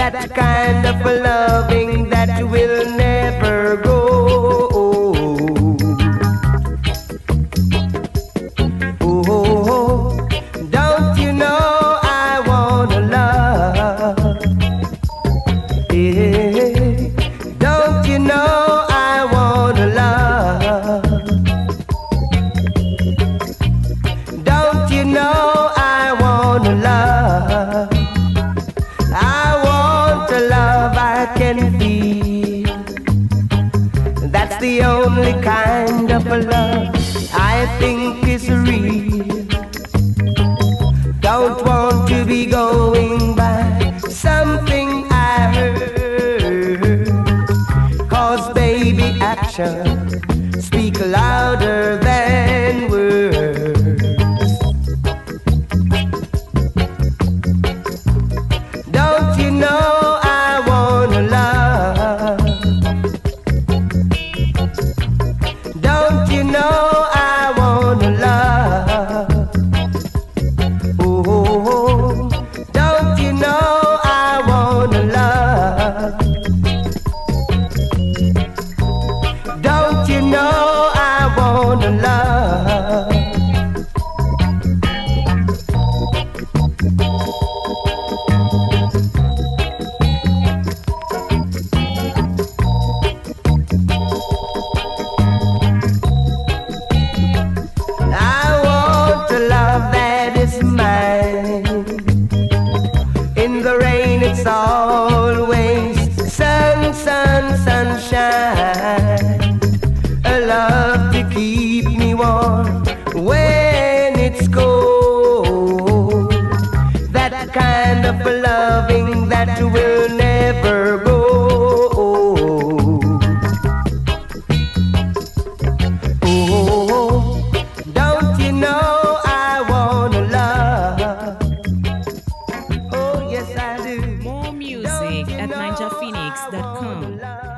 that kind of a loving that will never go. Oh, don't you know I wanna love? Yeah. Don't you know I wanna love? Don't you know I wanna love? I want a love I can feel. That's the only kind of a love I think is real. Don't want to be going by something I heard. 'Cause baby, action speak louder than words. Don't you know I wanna love? Don't you know I wanna love? Oh, don't you know I wanna love? Don't you know I wanna love? I want a love that is mine. In the rain it's always sun, sun, sunshine. A love to keep me warm when it's cold. That kind of a loving that will never go. Oh, don't you know I wanna love? Oh, yes I do. More music at ninjaphoenix.com.